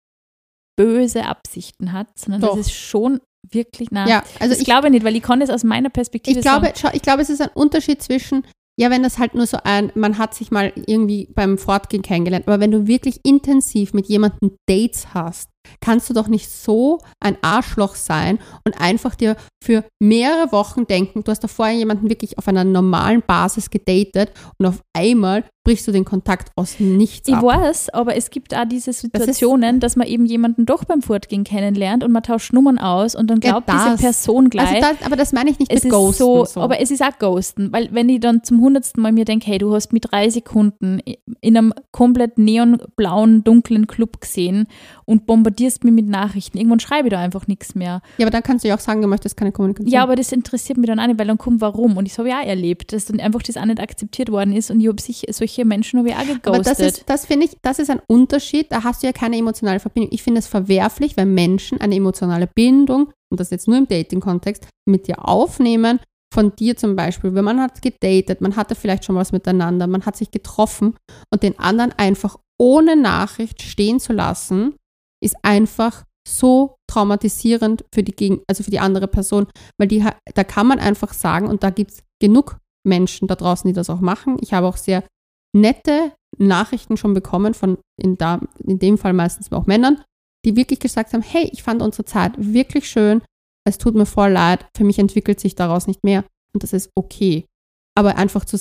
böse Absichten hat, sondern Doch. das ist schon wirklich, nein, ja, also das ich glaube ich nicht, weil ich kann das aus meiner Perspektive ich glaube, sagen. schau, ich glaube, es ist ein Unterschied zwischen, ja, wenn das halt nur so ein, man hat sich mal irgendwie beim Fortgehen kennengelernt, aber wenn du wirklich intensiv mit jemandem Dates hast, kannst du doch nicht so ein Arschloch sein und einfach dir für mehrere Wochen denken, du hast da vorher jemanden wirklich auf einer normalen Basis gedatet und auf einmal brichst du den Kontakt aus nichts Ich ab. weiß, aber es gibt auch diese Situationen, das dass man eben jemanden doch beim Fortgehen kennenlernt und man tauscht Nummern aus und dann glaubt ja, diese Person gleich. Also das, aber das meine ich nicht es mit ist Ghosten. so, so. Aber es ist auch Ghosten, weil wenn ich dann zum hundertsten Mal mir denke, hey, du hast mich drei Sekunden in einem komplett neonblauen, dunklen Club gesehen und bombardierst mich mit Nachrichten. Irgendwann schreibe ich da einfach nichts mehr. Ja, aber dann kannst du ja auch sagen, du möchtest keine Kommunikation. Ja, aber das interessiert mich dann auch nicht, weil dann kommt warum. Und ich habe ja auch erlebt, dass dann einfach das auch nicht akzeptiert worden ist und ich habe sich, solche Menschen habe ich auch geghostet. Aber das ist, das finde ich, das ist ein Unterschied, da hast du ja keine emotionale Verbindung. Ich finde es verwerflich, wenn Menschen eine emotionale Bindung, und das jetzt nur im Dating-Kontext, mit dir aufnehmen, von dir zum Beispiel, wenn man hat gedatet, man hatte vielleicht schon was miteinander, man hat sich getroffen und den anderen einfach ohne Nachricht stehen zu lassen, ist einfach so traumatisierend für die, Gegen- also für die andere Person, weil die, da kann man einfach sagen, und da gibt es genug Menschen da draußen, die das auch machen. Ich habe auch sehr nette Nachrichten schon bekommen von, in, da, in dem Fall meistens auch Männern, die wirklich gesagt haben, hey, ich fand unsere Zeit wirklich schön, es tut mir voll leid, für mich entwickelt sich daraus nicht mehr und das ist okay. Aber einfach zu sagen,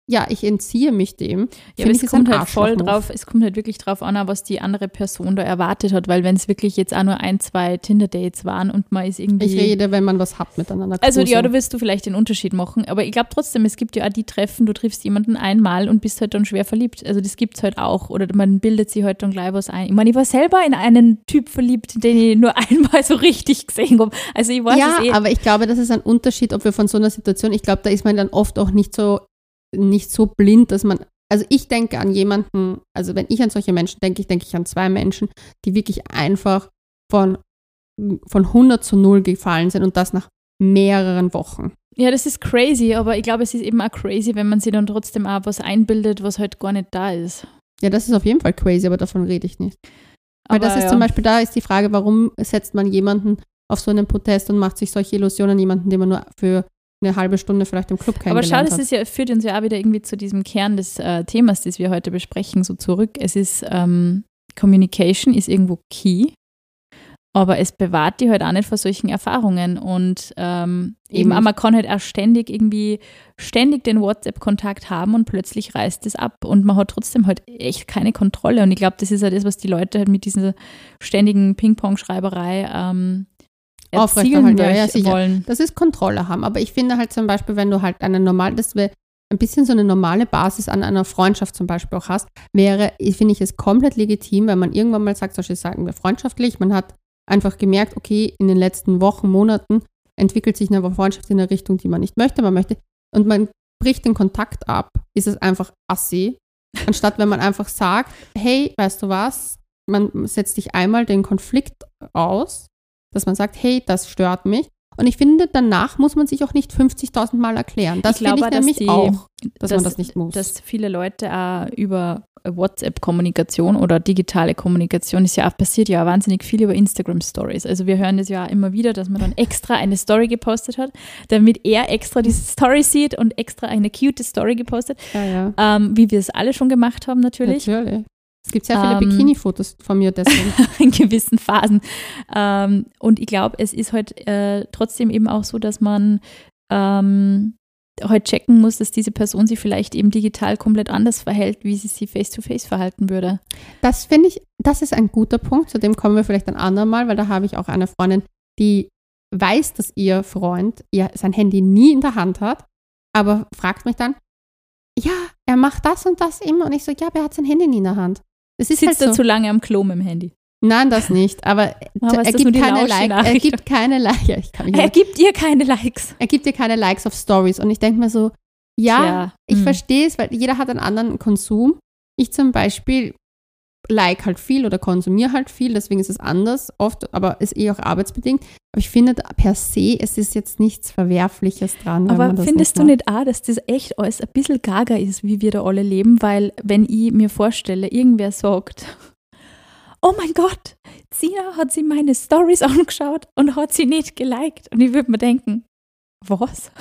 ja, ich entziehe mich dem. Ja, aber es kommt halt voll drauf, es kommt halt wirklich drauf an, was die andere Person da erwartet hat, weil wenn es wirklich jetzt auch nur ein, zwei Tinder-Dates waren und man ist irgendwie… Ich rede, wenn man was hat miteinander. Also ja, da wirst du vielleicht den Unterschied machen, aber ich glaube trotzdem, es gibt ja auch die Treffen, du triffst jemanden einmal und bist halt dann schwer verliebt. Also das gibt es halt auch oder man bildet sich halt dann gleich was ein. Ich meine, ich war selber in einen Typ verliebt, den ich nur einmal so richtig gesehen habe. Also ich weiß ja, es eh. aber ich glaube, das ist ein Unterschied, ob wir von so einer Situation, ich glaube, da ist man dann oft auch nicht so nicht so blind, dass man, also ich denke an jemanden, also wenn ich an solche Menschen denke, ich denke ich an zwei Menschen, die wirklich einfach von, von hundert zu null gefallen sind und das nach mehreren Wochen. Ja, das ist crazy, aber ich glaube, es ist eben auch crazy, wenn man sich dann trotzdem auch was einbildet, was halt gar nicht da ist. Ja, das ist auf jeden Fall crazy, aber davon rede ich nicht. Weil aber das ist ja. Zum Beispiel, da ist die Frage, warum setzt man jemanden auf so einen Protest und macht sich solche Illusionen, jemanden, den man nur für eine halbe Stunde vielleicht im Club kennengelernt hat. Aber schau, das ist ja, führt uns ja auch wieder irgendwie zu diesem Kern des äh, Themas, das wir heute besprechen, so zurück. Es ist, ähm, Communication ist irgendwo key, aber es bewahrt die halt auch nicht vor solchen Erfahrungen und ähm, eben auch, man kann halt auch ständig irgendwie, ständig den WhatsApp-Kontakt haben und plötzlich reißt es ab und man hat trotzdem halt echt keine Kontrolle und ich glaube, das ist ja das, was die Leute halt mit dieser ständigen Ping-Pong-Schreiberei ähm, erzielen ja, ja, wollen. Das ist Kontrolle haben. Aber ich finde halt zum Beispiel, wenn du halt eine normale, das wäre ein bisschen so eine normale Basis an einer Freundschaft zum Beispiel auch hast, wäre, finde ich es komplett legitim, wenn man irgendwann mal sagt, zum Beispiel sagen wir freundschaftlich, man hat einfach gemerkt, okay, in den letzten Wochen, Monaten entwickelt sich eine Freundschaft in eine Richtung, die man nicht möchte, man möchte, und man bricht den Kontakt ab, ist es einfach assi, anstatt wenn man einfach sagt, hey, weißt du was, man setzt sich einmal den Konflikt aus, dass man sagt, hey, das stört mich. Und ich finde, danach muss man sich auch nicht fünfzigtausend Mal erklären. Das finde ich nämlich die, auch, dass, dass man das nicht muss. Dass viele Leute auch über WhatsApp-Kommunikation oder digitale Kommunikation, ist ja auch, passiert ja auch wahnsinnig viel über Instagram-Stories. Also wir hören das ja auch immer wieder, dass man dann extra eine Story gepostet hat, damit er extra diese Story sieht und extra eine cute Story gepostet. Ja, ja. Ähm, wie wir es alle schon gemacht haben natürlich. Natürlich. Es gibt sehr viele ähm, Bikini-Fotos von mir deswegen. In gewissen Phasen. Ähm, und ich glaube, es ist halt äh, trotzdem eben auch so, dass man ähm, halt checken muss, dass diese Person sich vielleicht eben digital komplett anders verhält, wie sie sich face-to-face verhalten würde. Das finde ich, das ist ein guter Punkt, zu dem kommen wir vielleicht ein andermal, weil da habe ich auch eine Freundin, die weiß, dass ihr Freund ihr sein Handy nie in der Hand hat, aber fragt mich dann, ja, er macht das und das immer. Und ich so, ja, aber er hat sein Handy nie in der Hand. Es ist Sitzt halt er so. zu lange am Klo mit dem Handy? Nein, das nicht. Aber, aber er, gibt keine like, er gibt keine Likes. Ja, ich kann mich er gibt ihr keine Likes. Er gibt ihr keine Likes auf Stories. Und ich denke mir so, ja, Tja, ich mh. verstehe es, weil jeder hat einen anderen Konsum. Ich zum Beispiel like halt viel oder konsumiere halt viel, deswegen ist es anders oft, aber ist eh auch arbeitsbedingt. Aber ich finde per se, es ist jetzt nichts Verwerfliches dran. Aber wenn man findest das du nicht auch, dass das echt alles ein bisschen gaga ist, wie wir da alle leben? Weil wenn ich mir vorstelle, irgendwer sagt, oh mein Gott, Zina hat sie meine Stories angeschaut und hat sie nicht geliked. Und ich würde mir denken, was?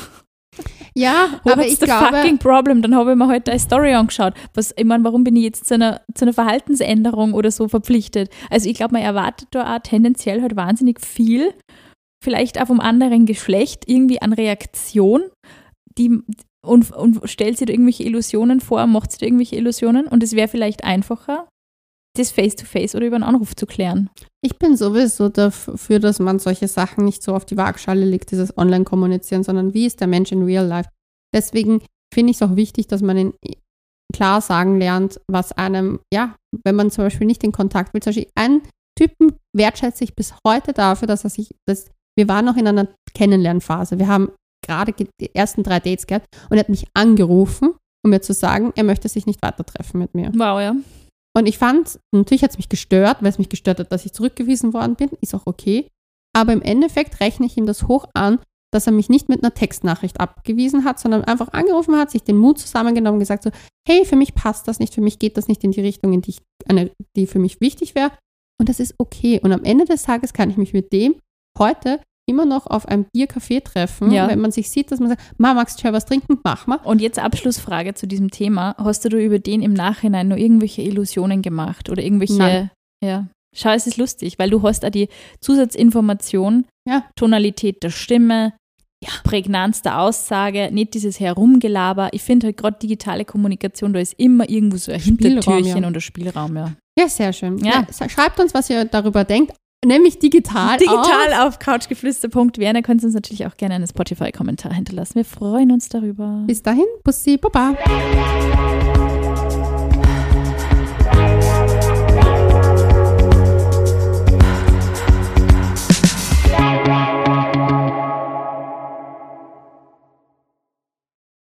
Ja, Wo aber hat's ich the glaube… fucking problem? Dann habe ich mir heute eine Story angeschaut. Was, ich meine, warum bin ich jetzt zu einer, zu einer Verhaltensänderung oder so verpflichtet? Also ich glaube, man erwartet da auch tendenziell halt wahnsinnig viel, vielleicht auch vom anderen Geschlecht, irgendwie an Reaktion, die, und, und stellt sich da irgendwelche Illusionen vor, macht sich da irgendwelche Illusionen und es wäre vielleicht einfacher, das Face-to-Face oder über einen Anruf zu klären. Ich bin sowieso dafür, dass man solche Sachen nicht so auf die Waagschale legt, dieses Online-Kommunizieren, sondern wie ist der Mensch in real life. Deswegen finde ich es auch wichtig, dass man ihn klar sagen lernt, was einem, ja, wenn man zum Beispiel nicht in Kontakt will, zum Beispiel einen Typen wertschätze ich bis heute dafür, dass er sich, dass wir waren noch in einer Kennenlernphase. Wir haben gerade die ersten drei Dates gehabt und er hat mich angerufen, um mir zu sagen, er möchte sich nicht weiter treffen mit mir. Wow, ja. Und ich fand, natürlich hat es mich gestört, weil es mich gestört hat, dass ich zurückgewiesen worden bin, ist auch okay. Aber im Endeffekt rechne ich ihm das hoch an, dass er mich nicht mit einer Textnachricht abgewiesen hat, sondern einfach angerufen hat, sich den Mut zusammengenommen und gesagt so, hey, für mich passt das nicht, für mich geht das nicht in die Richtung, in die, ich, eine, die für mich wichtig wäre. Und das ist okay. Und am Ende des Tages kann ich mich mit dem heute immer noch auf einem Biercafé treffen, ja. Wenn man sich sieht, dass man sagt, Ma, magst du schon was trinken? Mach mal. Und jetzt Abschlussfrage zu diesem Thema. Hast du da über den im Nachhinein nur irgendwelche Illusionen gemacht oder irgendwelche… Nein. Ja. Schau, es ist lustig, weil du hast auch die Zusatzinformation, ja. Tonalität der Stimme, ja. prägnantster Aussage, nicht dieses Herumgelaber. Ich finde halt gerade digitale Kommunikation, da ist immer irgendwo so ein Hintertürchen ja. und ein Spielraum. Ja, ja sehr schön. Ja. Ja, schreibt uns, was ihr darüber denkt. Nämlich digital. Digital auf, auf couchgeflüster punkt w n. Da könnt ihr uns natürlich auch gerne einen Spotify-Kommentar hinterlassen. Wir freuen uns darüber. Bis dahin, Bussi, Baba.